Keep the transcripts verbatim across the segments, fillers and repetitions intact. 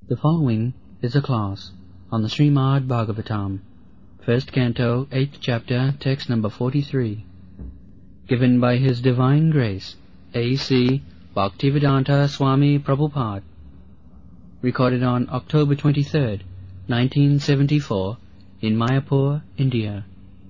The following is a class on the Srimad Bhagavatam, first canto, eighth chapter, text number forty-three, given by His Divine Grace, A C Bhaktivedanta Swami Prabhupada, recorded on October twenty-third, nineteen seventy-four, in Mayapur, India.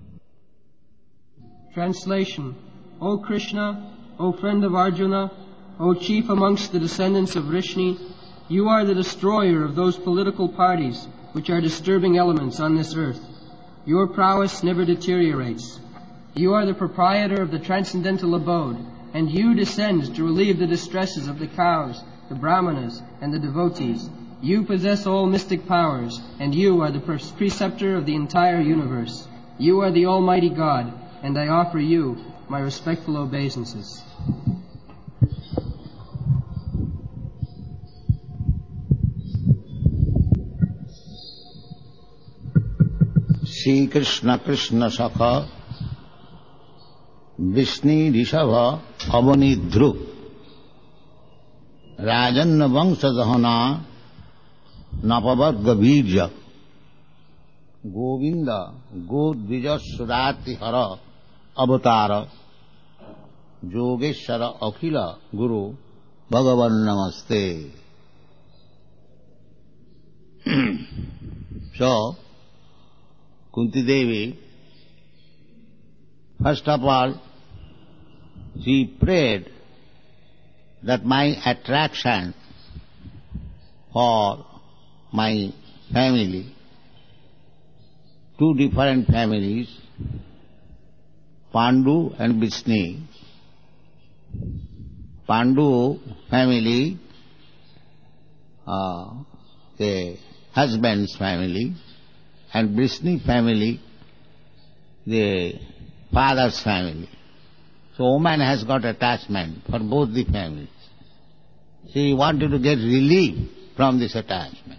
Translation. O Krishna, O friend of Arjuna, O chief amongst the descendants of Vrishni, you are the destroyer of those political parties which are disturbing elements on this earth. Your prowess never deteriorates. You are the proprietor of the transcendental abode, and you descend to relieve the distresses of the cows, the brahmanas, and the devotees. You possess all mystic powers, and you are the preceptor of the entire universe. You are the Almighty God, and I offer you my respectful obeisances. Shri Krishna Krishna Sakha Vishni Rishabha Avani Dhruv Rajanna Vangsadhana Napavarga Virja Govinda Godvija Sudati Hara Avatara Yogeshwara Akhila Guru Bhagavan Namaste. So, Kunti Devi, first of all, she prayed that my attraction for my family, two different families, Pandu and Vishni. Pandu family, uh, the husband's family, and Vrishni family, the father's family. So woman has got attachment for both the families. She wanted to get relief from this attachment.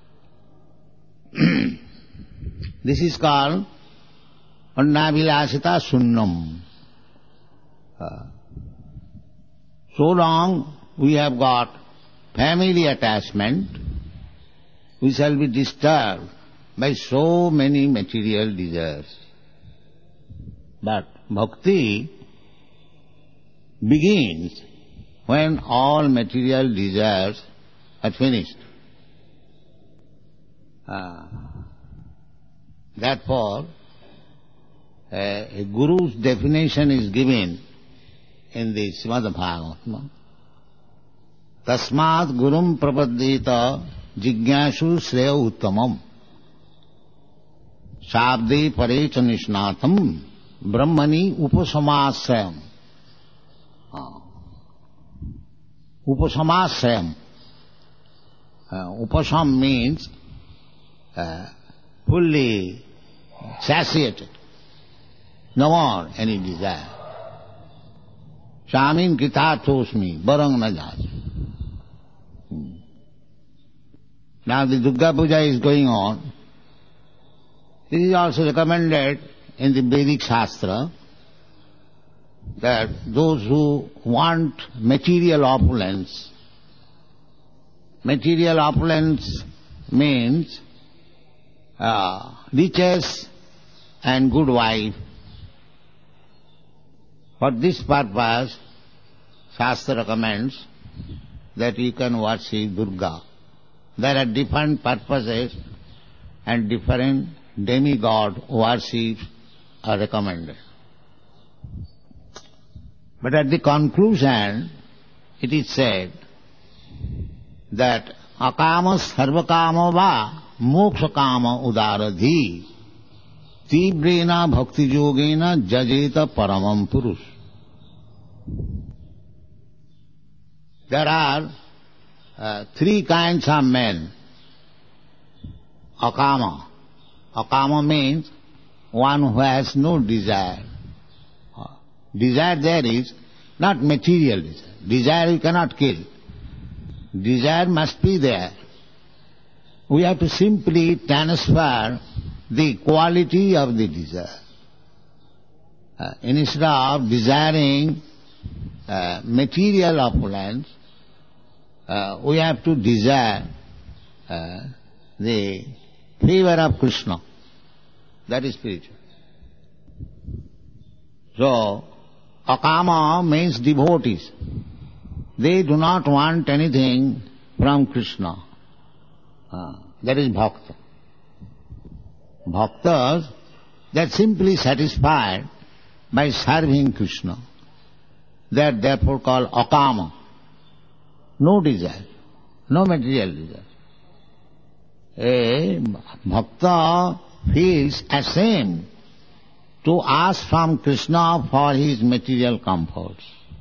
This is called Annavilasita Sunnam. Uh, so long we have got family attachment, we shall be disturbed by so many material desires. But bhakti begins when all material desires are finished. Uh, therefore, uh, a guru's definition is given in the Srimad Bhagavatam. Tasmat gurum prapaddita jigyashu shreya uttamam Shabde pare cha nishnatam brahmani upasamasayam. Upasamasayam. Uh, upasam means uh, fully satiated. No more any desire. Shamin kitatosmi barang na jaj. Now the Durga Puja is going on. This is also recommended in the Vedic Shastra that those who want material opulence, material opulence means uh, riches and good wife. For this purpose, Shastra recommends that you can worship Durga. There are different purposes and different demigod worships are recommended. But at the conclusion, it is said that akama sarvakama va moksha kama udaradhi tibrena bhakti yogena jajeta paramam purush. There are uh, three kinds of men. Akama. Akama means one who has no desire. Desire there is not material desire. Desire you cannot kill. Desire must be there. We have to simply transfer the quality of the desire. Uh, instead of desiring uh, material opulence, uh, we have to desire uh, the favor of Krishna. That is spiritual. So, akama means devotees. They do not want anything from Krishna. Uh, that is bhakta. Bhaktas, they are simply satisfied by serving Krishna. They are therefore called akama. No desire, no material desire. A bhakta feels ashamed to ask from Krishna for his material comforts.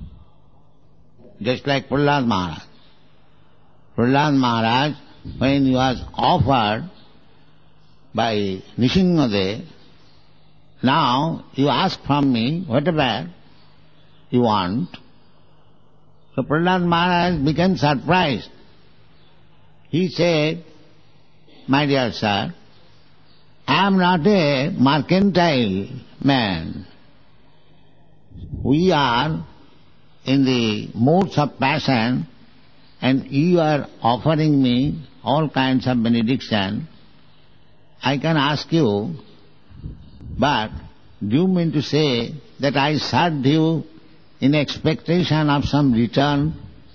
Just like Prahlad Maharaj. Prahlad Maharaj, when he was offered by Nrsimhadev, now you ask from me whatever you want. So Prahlad Maharaj became surprised. He said, my dear sir, I am not a mercantile man. We are in the moods of passion, and you are offering me all kinds of benediction. I can ask you, but do you mean to say that I served you in expectation of some return?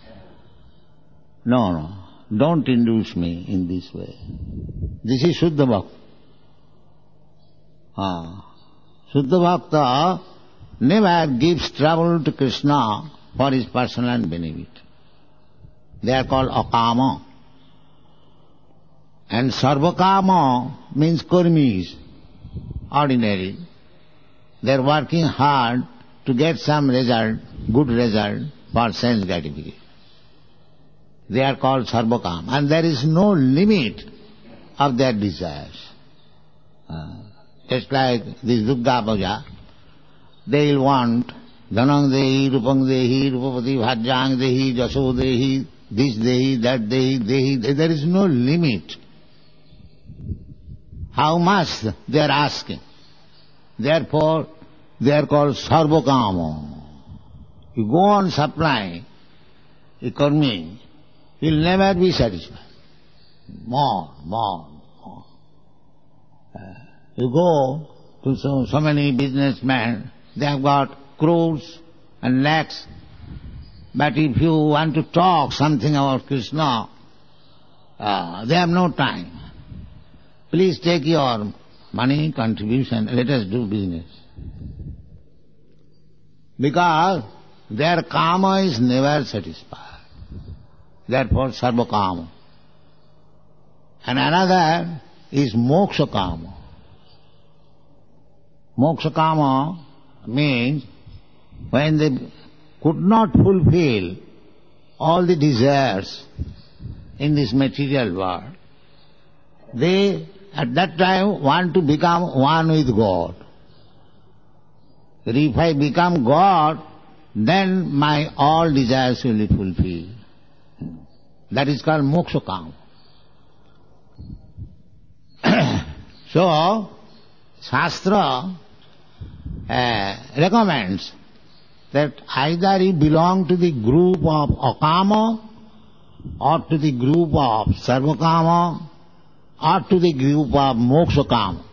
No, no. Don't induce me in this way. This is Shuddha Bhakta. Ah. Shuddha Bhakta never gives trouble to Krishna for his personal benefit. They are called akama. And sarvakama means karmis, ordinary. They are working hard to get some result, good result for sense gratification. They are called sarvakama. And there is no limit of their desires. Uh, just like this Durga Puja, they will want dhanang dehi, rupang dehi, rupapati bhajjang dehi, jaso dehi, this dehi, that dehi, dehi. There is no limit. How much they are asking. Therefore, they are called sarvakama. You go on supplying a karmi, he will never be satisfied. More, more, more. Uh, you go to so, so many businessmen, they have got crores and lakhs, but if you want to talk something about Krishna, uh, they have no time. Please take your money contribution, let us do business. Because their karma is never satisfied. Therefore, sarva kama. And another is moksha kama. Moksha kama means when they could not fulfill all the desires in this material world, they at that time want to become one with God. If I become God, then my all desires will be fulfilled. That is called moksha kama. So, Shastra uh, recommends that either you belong to the group of akama, or to the group of sarvakama, or to the group of moksha kama.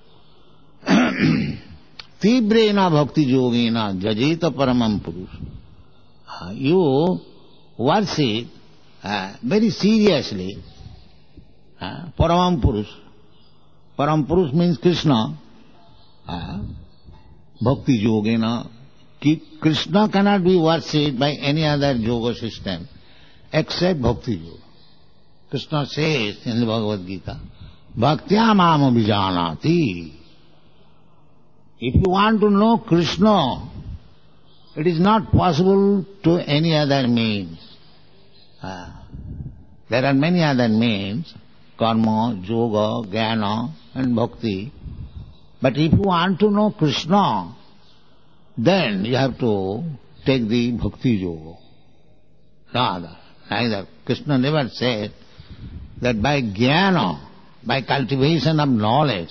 Tibrena bhakti yogena jajeta paramam purush. You worship uh, very seriously uh, paramam purush. Param purush means Krishna. Uh, bhakti yogena. Krishna cannot be worshipped by any other yoga system except bhakti yoga. Krishna says in the Bhagavad Gita, Bhaktya mama vijanati. If you want to know Krishna, it is not possible to any other means. Uh, there are many other means, karma, yoga, jnana and bhakti. But if you want to know Krishna, then you have to take the bhakti yoga. Neither, neither. Krishna never said that by jnana, by cultivation of knowledge,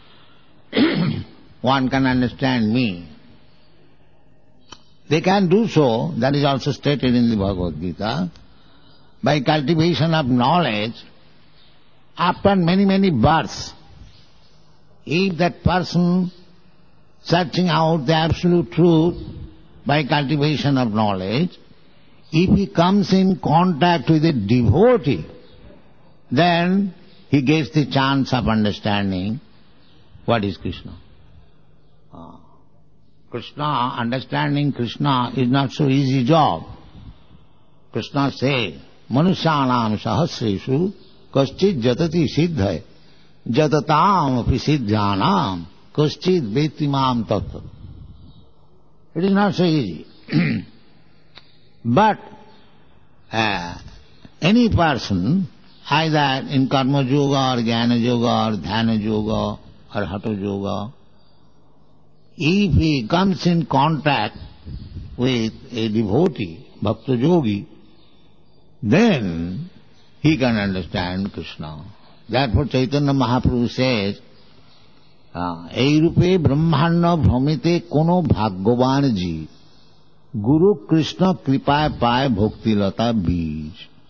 one can understand me. They can do so, that is also stated in the Bhagavad Gita. By cultivation of knowledge, after many, many births, if that person searching out the absolute truth by cultivation of knowledge, if he comes in contact with a devotee, then he gets the chance of understanding what is Krishna. Uh, Krishna, understanding Krishna is not so easy job. Krishna says, Manusyanam sahasreshu kaschit jatati siddhai jatatam api siddhyanam kaschit vetimam tattva. It is not so easy. But uh, any person, either in karma yoga or jnana yoga or dhyana yoga or hatha yoga, if he comes in contact with a devotee, bhakta yogi, then he can understand Krishna. Therefore Chaitanya Mahaprabhu says, ei rupe brahmana bhramite kono bhagyavan ji Guru Krishna kripaye paye bhaktilata bij.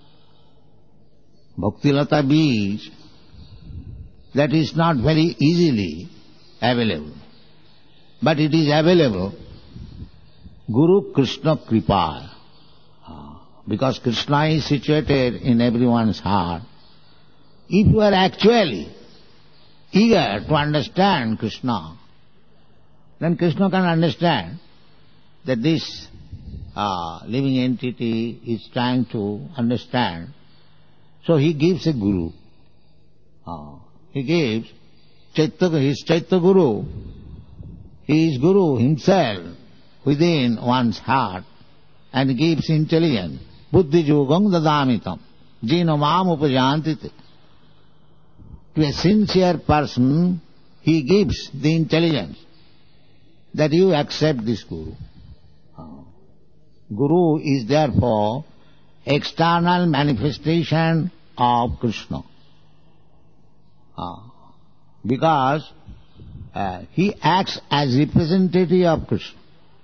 Bhaktilata bij, that is not very easily available. But it is available, Guru Krishna kripa. Because Krishna is situated in everyone's heart. If you are actually eager to understand Krishna, then Krishna can understand that this uh, living entity is trying to understand. So he gives a guru. Uh, he gives Chaitya, his Chaitya Guru. He is Guru himself within one's heart and gives intelligence. Buddhi yogam dadamitam jino mam upajantite. To a sincere person, he gives the intelligence that you accept this Guru. Guru is therefore external manifestation of Krishna. Because uh, he acts as representative of Krishna.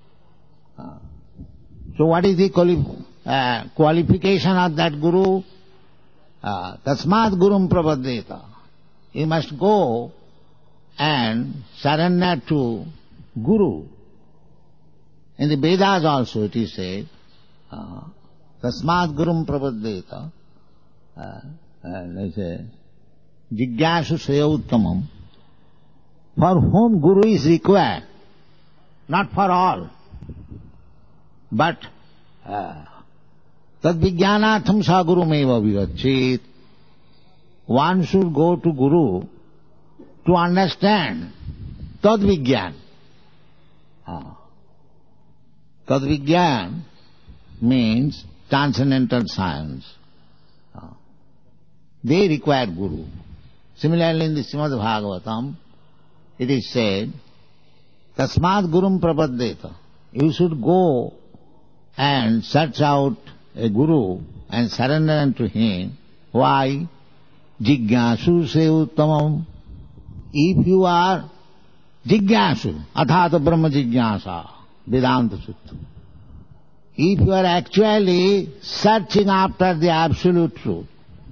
So what is the quali- uh, qualification of that Guru? Uh, Tasmat Gurum Prapaddeta. He must go and surrender to Guru. In the Vedas also it is said, uh, Tasmat Gurum Prapaddeta, uh, they say, Jigyasu Sayavuttamam, for whom Guru is required, not for all. But uh, Tad Vijnanatham sa Guru meva vivachit. One should go to Guru to understand Tad Vijnan. Uh, Tad Vijnan means transcendental science. Uh, they require Guru. Similarly in the Srimad Bhagavatam, it is said, Tasmat Gurum Prapaddeta. You should go and search out a Guru and surrender unto him. Why? Jigyasu se uttamam. If you are Jigyasu, athata brahma jigyasa, Vedanta Sutta. If you are actually searching after the absolute truth.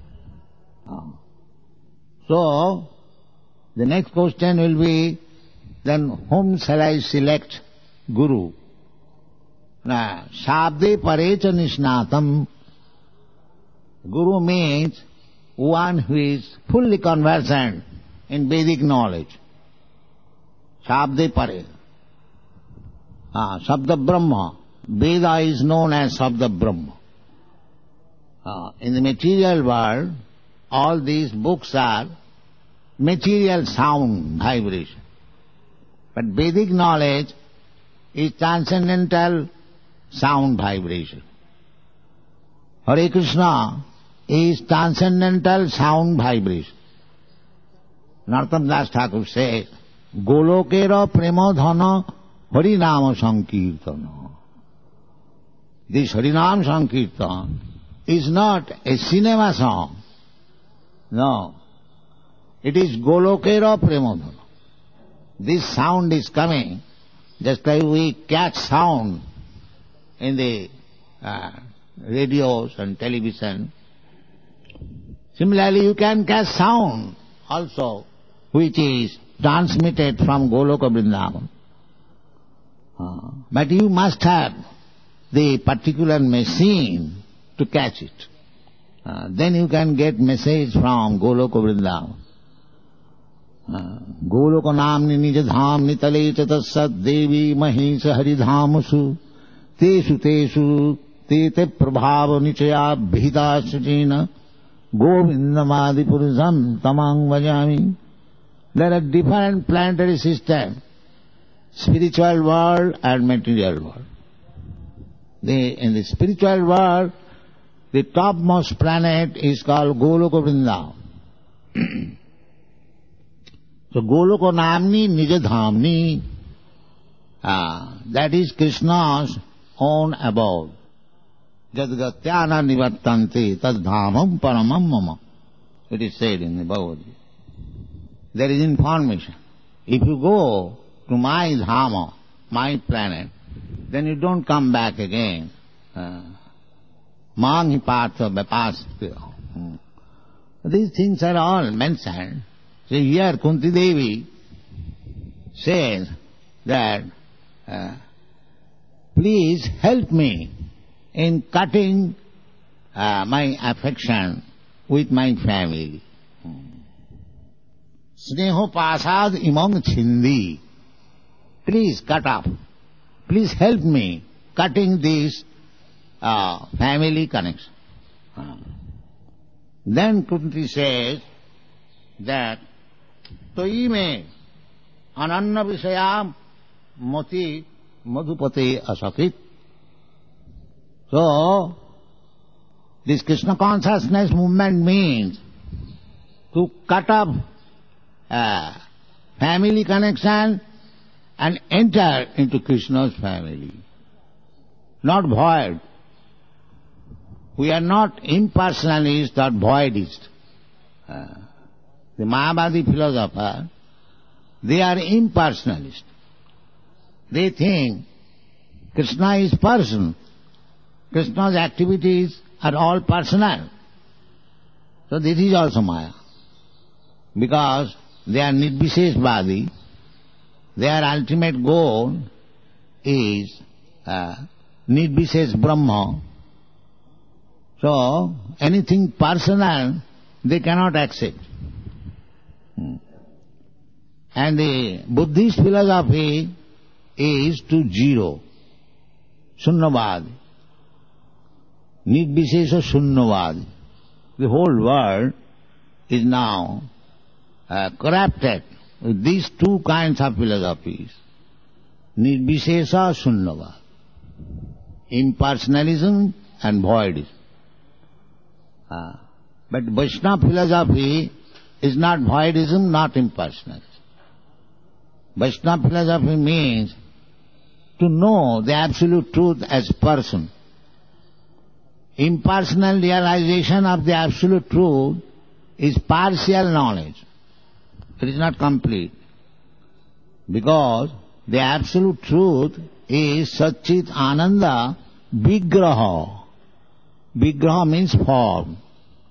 So, the next question will be, then whom shall I select Guru? Now, Shabde Parecha Nishnatam. Guru means one who is fully conversant in Vedic knowledge. Shabde Pare. Ah, Sabda Brahma. Veda is known as Sabda Brahma. Ah, in the material world, all these books are material sound vibration. But Vedic knowledge is transcendental sound vibration. Hare Krishna is transcendental sound vibration. Narottam Das Thakur says, Golokera Premodhana Harinama Sankirtana. This Harinam Sankirtan is not a cinema song. No. It is Golokera Premodhana. This sound is coming just like we catch sound in the uh, radios and television. Similarly, you can catch sound also, which is transmitted from Goloka Vrindavan. Uh, but you must have the particular machine to catch it. Uh, then you can get message from Goloka Vrindavan. Goloka namni nija dham nitale chatasat devi mahisa haridhamusu tesu tesu tete prabhava nichaya bhita sachena govindamadi purusam tamang vajami. There are different planetary systems, spiritual world and material world. The, in the spiritual world, the topmost planet is called Goloka Vrindavan. So Goloka Namni Nijadhamni, ah, that is Krishna's own abode. Jadgatyana nivartante tad dhamam paramam mama. It is said in the Bhagavad Gita. There is information. If you go to my dhama, my planet, then you don't come back again. Mangi partha vipasya. These things are all mentioned. So here Kunti Devi says that, uh, please help me in cutting uh, my affection with my family. Sneho pasad imong chindi. Please cut off. Please help me cutting this uh, family connection. Uh, then Kunti says that Toi me ananna visayam moti madhupate asakit. So, this Krishna consciousness movement means to cut off uh, family connection and enter into Krishna's family. Not void. We are not impersonalists or voidists. Uh, the Mayavadi philosopher, they are impersonalists. They think Krishna is person. Krishna's activities are all personal. So this is also Maya. Because they are Nirvisheshvadi, their ultimate goal is uh, Nirvishesh Brahma. So anything personal they cannot accept. Hmm. And the Buddhist philosophy is to zero, Sunnavad, Nirvishesha Sunnavad. The whole world is now uh, corrupted with these two kinds of philosophies, Nirvishesha Sunnavad, impersonalism and voidism. Uh, but Vaishnava philosophy is not voidism, not impersonalism. Vaishnava philosophy means to know the absolute truth as person. Impersonal realization of the absolute truth is partial knowledge. It is not complete. Because the absolute truth is Satchit Ananda Vigraha. Vigraha means form.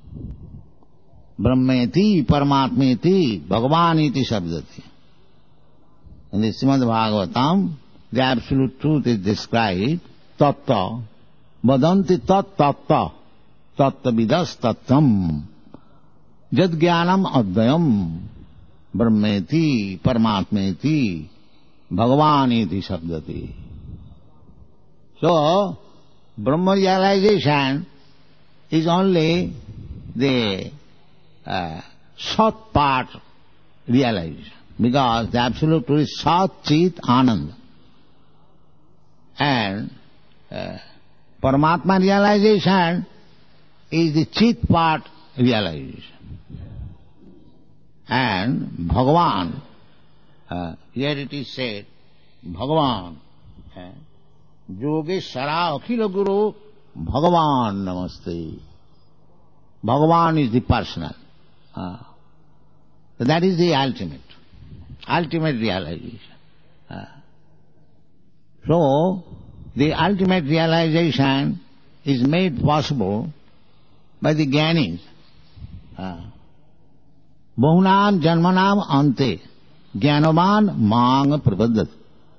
Brahmeti, Paramatmeti, Bhagavaniti Sabdati. In the Srimad Bhagavatam, the absolute truth is described, Tatta, Vadanti tat tatta, tatta vidas tattam, jad jnanam advayam, brahmeti, paramatmeti, bhagavaniti sabdati. So, Brahma realization is only the uh, short part realization, because the absolute truth is Sat Chit Ananda. And uh, Paramatma realization is the Chit part realization. And Bhagavan, uh, here it is said, Bhagavan, uh, Yogeshara Akhila Guru, Bhagavan Namaste. Bhagavan is the personal. Uh, so that is the ultimate, ultimate realization. Uh, so, the ultimate realization is made possible by the Jnanis. Bahunam janmanam ante jnanavan mang prapadat.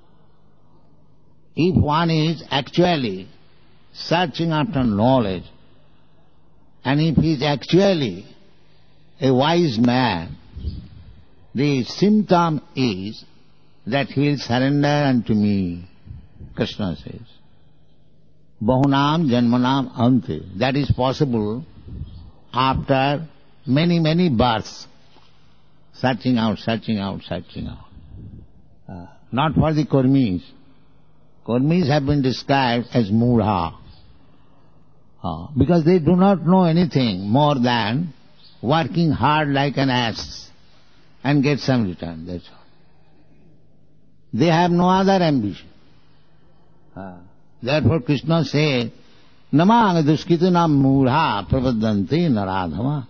If one is actually searching after knowledge, and if he is actually a wise man, the symptom is that he will surrender unto me, Krishna says. Bahunam janmanam ante. That is possible after many, many births. Searching out, searching out, searching out. Uh, not for the Kurmis. Kurmis have been described as mudha. Uh, because they do not know anything more than working hard like an ass and get some return, that's all. They have no other ambition. Uh, therefore Krishna says, Namang duskitanam mudha pravadanti naradhama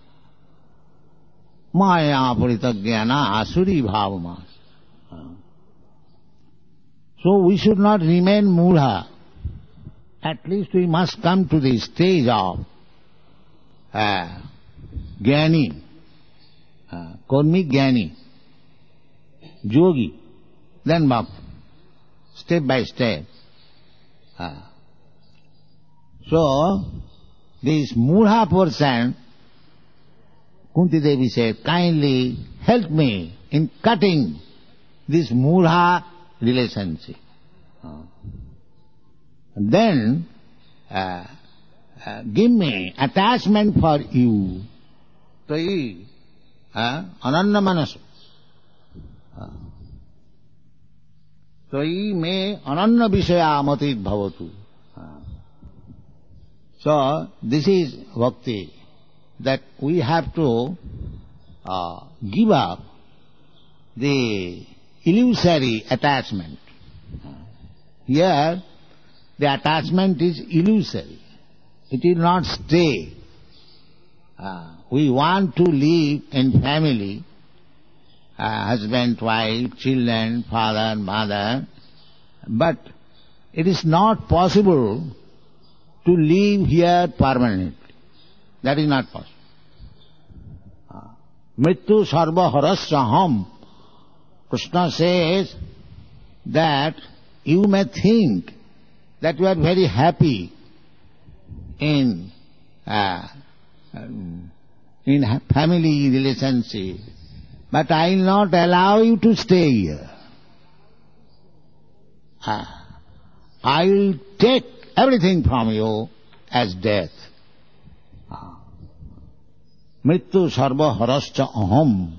maya paritagyana asuri bhavamas. Uh, so we should not remain mudha. At least we must come to the stage of uh, Jnani, uh, Karmic Jnani, Yogi, then Bhakti, step by step. Uh, so, this Mudha person, Kunti Devi said, kindly help me in cutting this Mudha relationship. Uh, Then uh, uh, give me attachment for you. Tayi uh, ananya manas. Uh, Tayi me ananya vishaya matit bhavatu. Uh, so this is bhakti, that we have to uh, give up the illusory attachment. Uh, here the attachment is illusory. It will not stay. Uh, we want to live in family, uh, husband, wife, children, father, mother, but it is not possible to live here permanently. That is not possible. Mrityu sarva harasya ham. Krishna says that you may think that you are very happy in uh, in family relationship, but I will not allow you to stay here. Uh, I will take everything from you as death. Mrityu sarva harascha aham.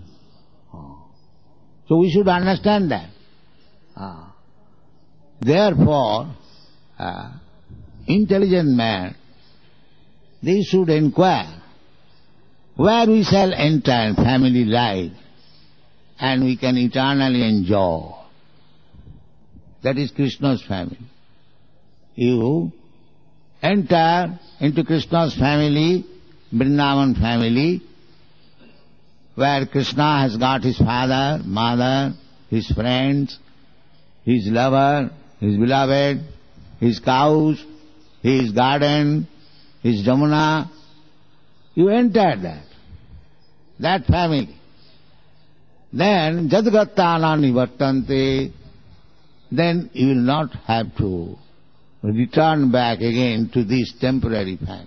So we should understand that. Uh, therefore, Uh, intelligent man, they should inquire where we shall enter family life and we can eternally enjoy. That is Krishna's family. You enter into Krishna's family, Vrindavan family, where Krishna has got his father, mother, his friends, his lover, his beloved, his cows, his garden, his Jamuna. You enter that, that family. Then, jadgattana nivartante, then you will not have to return back again to this temporary family,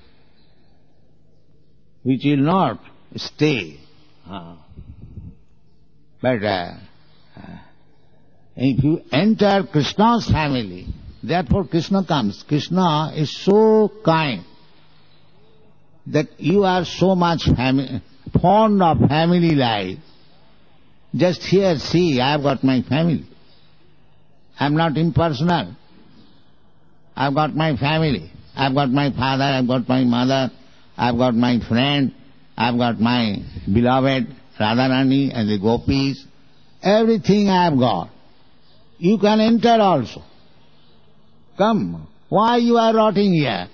which will not stay. Uh, but uh, uh, if you enter Krishna's family, therefore Krishna comes. Krishna is so kind that you are so much fami- fond of family life. Just here, see, I have got my family. I am not impersonal. I have got my family. I have got my father, I have got my mother, I have got my friend, I have got my beloved Radharani and the gopis. Everything I have got. You can enter also. Come, why you are rotting here?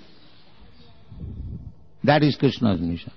That is Krishna's mission.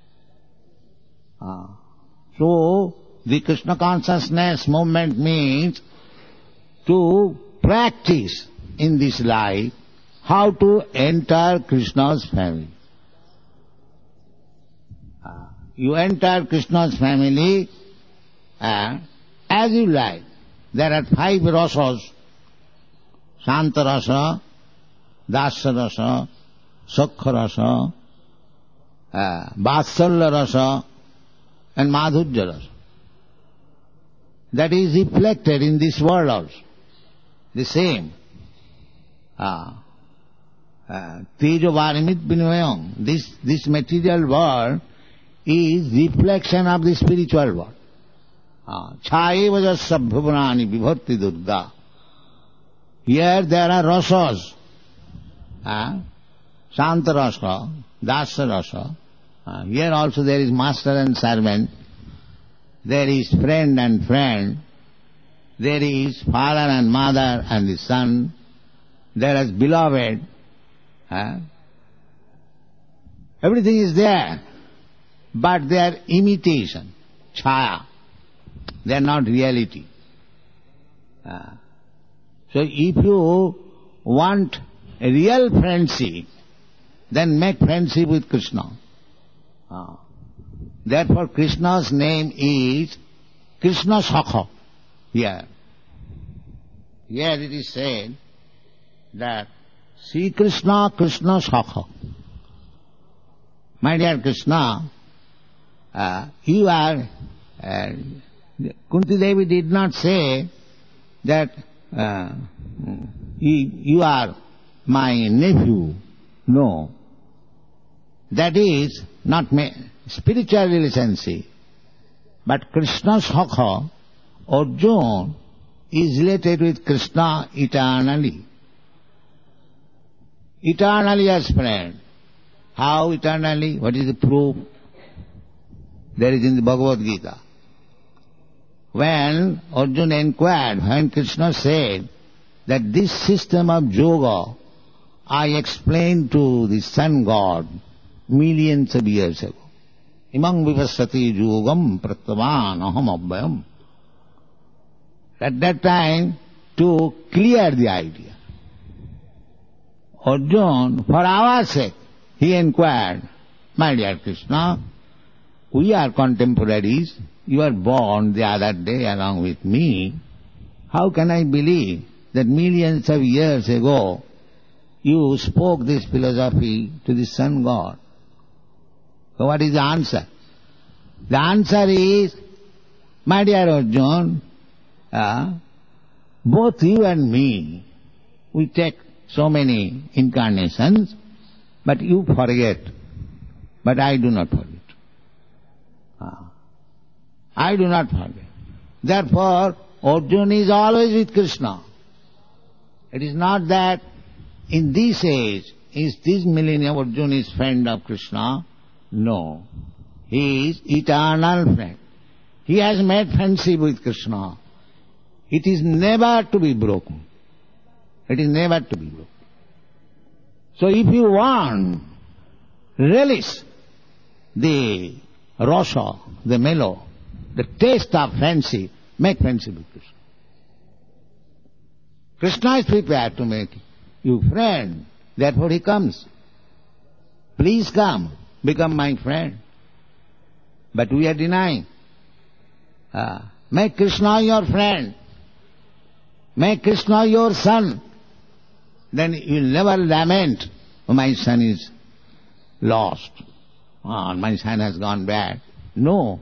Ah. So, the Krishna consciousness movement means to practice in this life how to enter Krishna's family. Ah. You enter Krishna's family uh, as you like. There are five rasas: Shanta rasa, Dasya rasa, Sakha rasa, uh, Vatsalya rasa, and Madhurya rasa. That is reflected in this world also. The same. Ah. Uh, Tejo Varimit Vinayam. This, this material world is reflection of the spiritual world. Chhaye vajasya bhuvanani vibharti durga. Here there are rasas. Uh, Shanta rasa, Dasya rasa. Uh, here also there is master and servant. There is friend and friend. There is father and mother and the son. There is beloved. Huh? Everything is there. But they are imitation, chaya. They are not reality. Uh, so if you want a real friendship, then make friendship with Krishna. Uh, therefore Krishna's name is Krishna Sakha. Here. Here it is said that Sri Krishna, Krishna Sakha. My dear Krishna, uh, you are, uh, Kunti Devi did not say that uh, you, you are my nephew. No. That is not ma- spiritual relationship. But Krishna Sakha, Arjuna, is related with Krishna eternally. Eternally as friend. How eternally? What is the proof? There is in the Bhagavad Gita. When Arjuna inquired, when Krishna said that this system of yoga I explained to the sun god millions of years ago. Imam vivassati yogam pratavan aham abhayam. At that time, to clear the idea, Arjuna, for our sake, he inquired, my dear Krishna, we are contemporaries, you were born the other day along with me. How can I believe that millions of years ago you spoke this philosophy to the sun god? So what is the answer? The answer is, my dear Arjuna, uh, both you and me, we take so many incarnations, but you forget, but I do not forget. Uh, I do not forget. Therefore, Arjuna is always with Krishna. It is not that in this age, in this millennium, Arjuna is friend of Krishna. No. He is eternal friend. He has made friendship with Krishna. It is never to be broken. It is never to be broken. So if you want, relish the rasa, the mellow, the taste of friendship, make friendship with Krishna. Krishna is prepared to make you friend. Therefore he comes. Please come, become my friend. But we are denying. Uh, make Krishna your friend. Make Krishna your son. Then you will never lament, oh, my son is lost. Oh, my son has gone bad. No.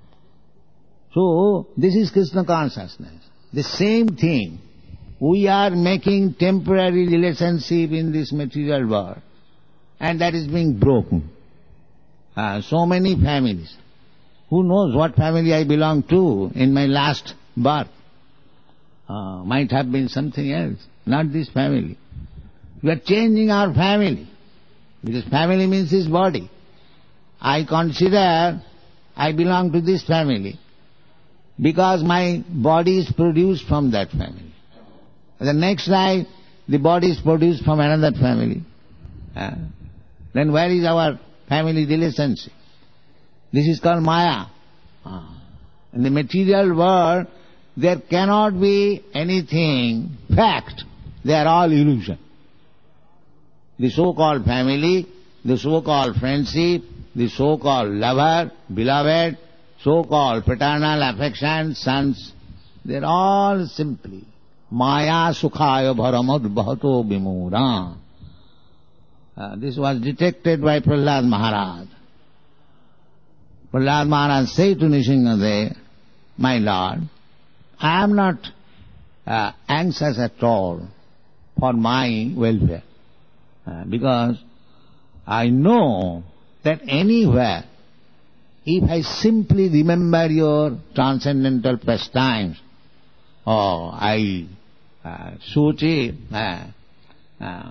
So, this is Krishna consciousness. The same thing. We are making temporary relationship in this material world. And that is being broken. Uh, so many families. Who knows what family I belong to in my last birth? Uh, might have been something else, not this family. We are changing our family. Because family means his body. I consider I belong to this family because my body is produced from that family. The next life, the body is produced from another family. Uh, then where is our family relationship? This is called Maya. Uh, in the material world, there cannot be anything fact. They are all illusion. The so-called family, the so-called friendship, the so-called lover, beloved, so-called paternal affection, sons, they're all simply Maya Sukhaya Bharamad Bhato Vimura. Uh, this was detected by Prahlad Maharaj. Prahlad Maharaj said to Nrsimhadev, my Lord, I am not uh, anxious at all for my welfare, uh, because I know that anywhere, if I simply remember your transcendental pastimes, oh, I, uh, Suchi, uh, uh,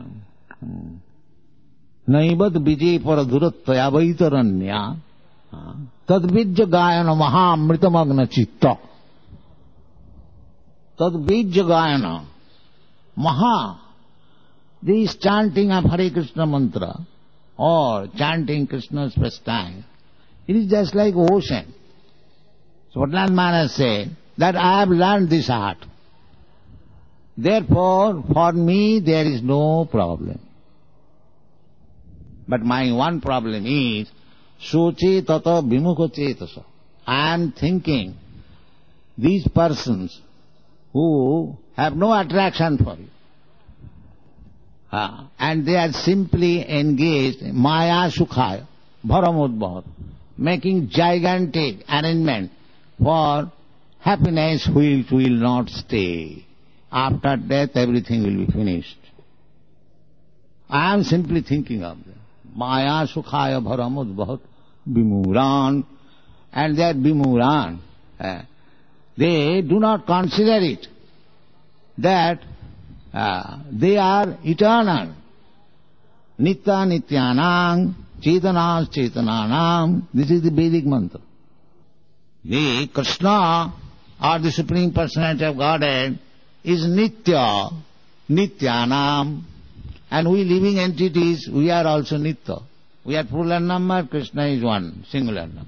Naivad Vijay Paradurattaya Vaitaranya, Tadvijya Gayana Maha Amritamagna Chitta. Tadvijya Gayana Maha. This chanting of Hare Krishna mantra or chanting Krishna's pastime, it is just like ocean. So Prahlad Maharaj said that I have learned this art. Therefore, for me there is no problem. But my one problem is, Suchi tata vimukha cetasa. I am thinking, these persons who have no attraction for you, uh, and they are simply engaged in Maya Sukhaya, Bharamudbhavat, making gigantic arrangement for happiness which will not stay. After death everything will be finished. I am simply thinking of them. Maya Sukhaya Bharamudbhavat Vimuran, and that Vimuran, uh, they do not consider it that uh, they are eternal. Nitya Nityanang, Chetana Chetananam. This is the Vedic mantra. The Krishna, or the Supreme Personality of Godhead, is Nitya, Nityanam. And we living entities, we are also Nitya. We are plural number, Krishna is one, singular number.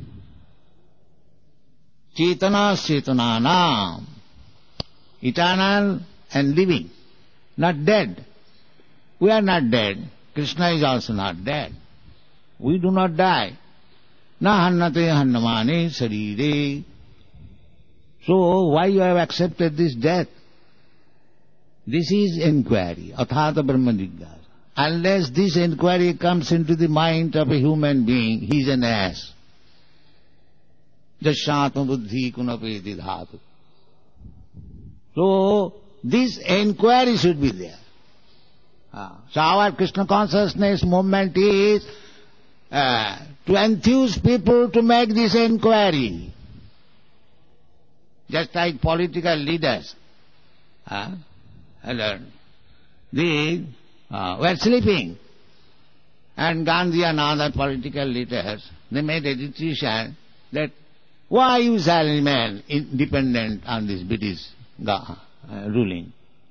Chetana Chetananam. Eternal and living, not dead. We are not dead. Krishna is also not dead. We do not die. Na hannate hannamane sarire. So why you have accepted this death? This is inquiry, athata brahma jigyasa. Unless this inquiry comes into the mind of a human being, he is an ass. Jasyatma buddhi kunapeti dhatu. So this inquiry should be there. Ah. So our Krishna consciousness movement is uh, to enthuse people to make this inquiry. Just like political leaders. Uh, they uh, were sleeping. And Gandhi and other political leaders, they made a decision that why you shall remain independent on this British uh, ruling.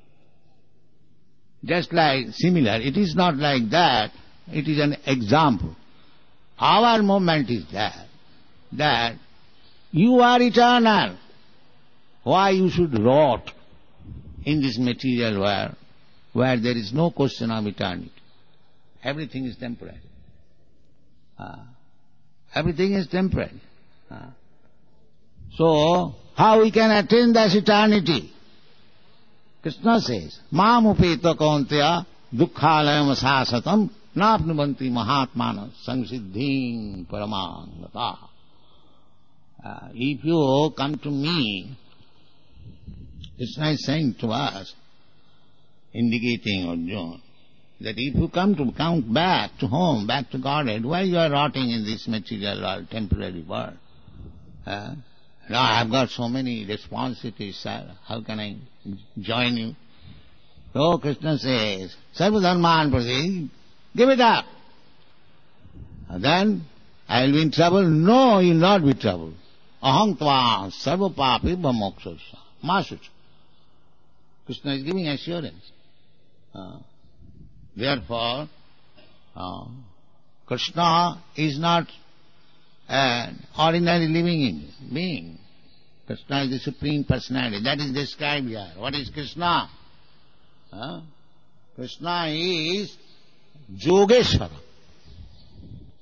Just like similar, it is not like that, it is an example. Our movement is that, that you are eternal. Why you should rot in this material world where there is no question of eternity? Everything is temporary. Uh, everything is temporary. Uh, so, how we can attain that eternity? Krishna says, Mam upeta kaunteya dukkhalayam sasatam napnubanti mahatmana samsiddhim paramangata. Uh, if you come to me, Krishna is saying to us, indicating Arjuna, that if you come to come back to home, back to Godhead, why you are rotting in this material world, temporary world? Uh, now I have got so many responsibilities, sir. How can I join you? So Krishna says, Sarva dharman prati, give it up. And then I will be in trouble. No, you will not be trouble. Aham tva sarva papi bhamokshasa. Masucha. Krishna is giving assurance. Uh, therefore, uh, Krishna is not an ordinary living being. Krishna is the Supreme Personality. That is described here. What is Krishna? Uh, Krishna is Yogeshwara.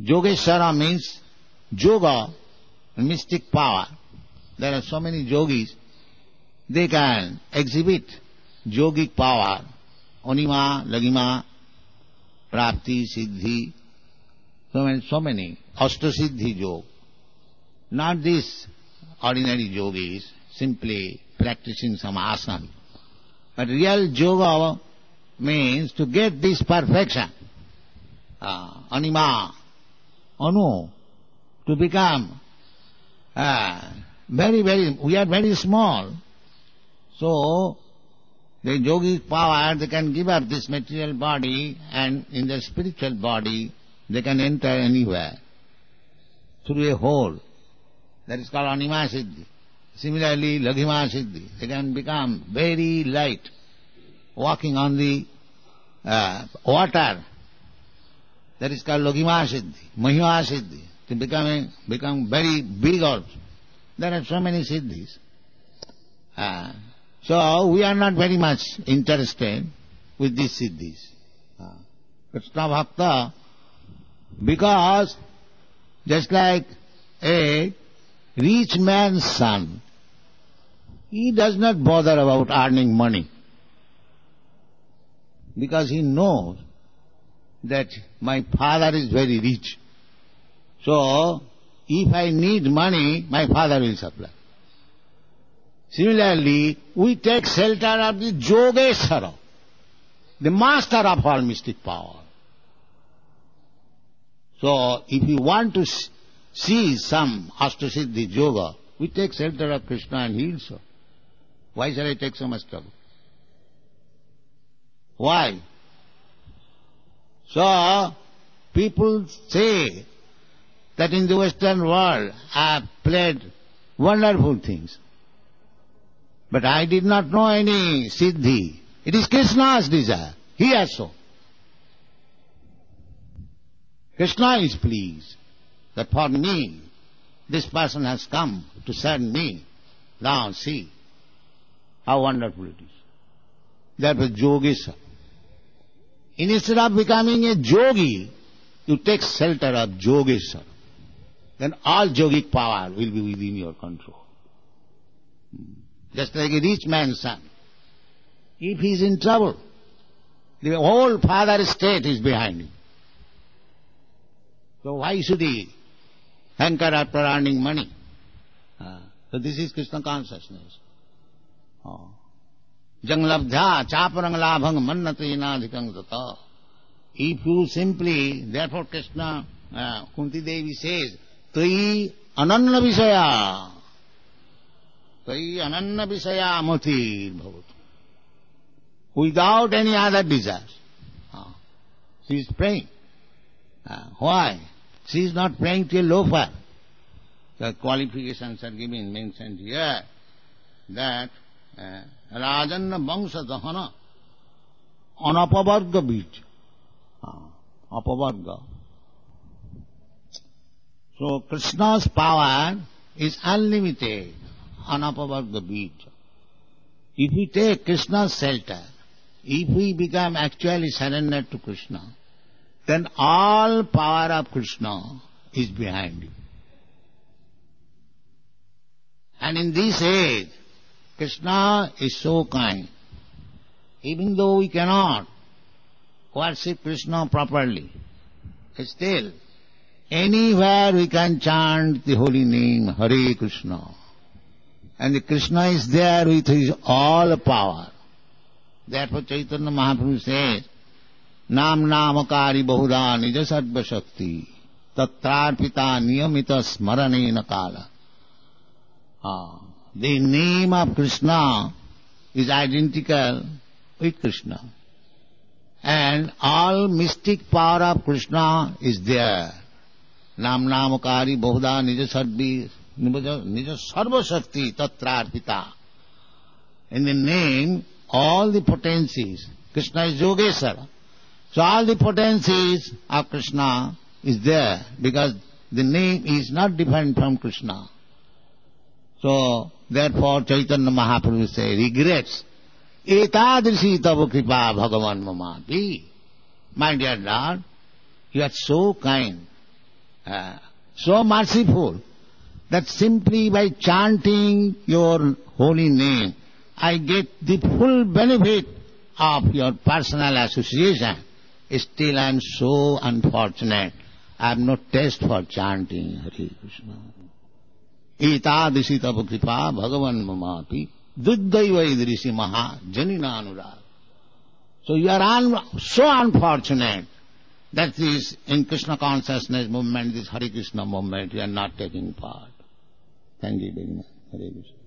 Yogeshwara means yoga, mystic power. There are so many yogis, they can exhibit yogic power. Anima, Lagima, Prapti, Siddhi, so many, so many. Ashtasiddhi yoga. Not this ordinary yogis, simply practicing some asana. But real yoga means to get this perfection. Uh, anima, anu, to become uh, very, very, we are very small. So, the yogic power, they can give up this material body, and in the spiritual body, they can enter anywhere through a hole. That is called Anima Siddhi. Similarly, Laghima Siddhi. They can become very light, walking on the uh, water. That is called Laghima Siddhi. Mahima Siddhi. To become, become very big also. There are so many Siddhis. Uh, so, we are not very much interested with these Siddhis. Uh, Krishna Bhakta, because just like a rich man's son, he does not bother about earning money, because he knows that my father is very rich. So, if I need money, my father will supply. Similarly, we take shelter of the Yogeshwara, the master of all mystic power. So, if you want to see some Ashtasiddhi yoga, we take shelter of Krishna and he will show. Why shall I take so much trouble? Why? So, people say that in the Western world I have played wonderful things. But I did not know any Siddhi. It is Krishna's desire. He has so. Krishna is pleased that for me, this person has come to serve me. Now see how wonderful it is. That was Yogeshwara. Instead of becoming a yogi, you take shelter of Yogeshwara. Then all yogic power will be within your control. Just like a rich man's son. If he is in trouble, the whole father state is behind him. So why should he hanker after earning money? Uh, so this is Krishna consciousness. Oh. Jang labdha chaparang labhang mannatena adhikang tata. If you simply, therefore Krishna, uh, Kunti Devi says, Tai ananna visaya. Tai ananna visaya matir bhavatu. Without any other desires. Uh, she is praying. Uh, why? She is not praying to a loafer. The qualifications are given, mentioned here, that uh, Rajanna Vangsha Dahana Anapavarga Bij. Uh, apavarga. So Krishna's power is unlimited, Anapavarga Bij. If we take Krishna's shelter, if we become actually surrendered to Krishna, then all power of Krishna is behind you. And in this age, Krishna is so kind. Even though we cannot worship Krishna properly, still, anywhere we can chant the holy name, Hare Krishna. And the Krishna is there with his all power. Therefore Chaitanya Mahaprabhu says, Nam namakari bahuda nija sarva shakti tatrarpita niyamita smaranena kala. Ah, the name of Krishna is identical with Krishna. And all mystic power of Krishna is there. Nam namakari bahuda nija sarvi nija sarva shakti tatrarpita. In the name, all the potencies, Krishna is Yogeshwara. So all the potencies of Krishna is there, because the name is not different from Krishna. So therefore Chaitanya Mahaprabhu says, regrets, etadrishi tava kripa bhagavan mamati. My dear Lord, you are so kind. Uh, so merciful that simply by chanting your holy name, I get the full benefit of your personal association. Still I am so unfortunate. I have no taste for chanting Hare Krishna. Etadisi tava kripa bhagavan mamapi duddhaiva idrisi maha janina anurag. So you are un- so unfortunate that is in Krishna consciousness movement, this Hare Krishna movement, you are not taking part. Thank you very much. Hare Krishna.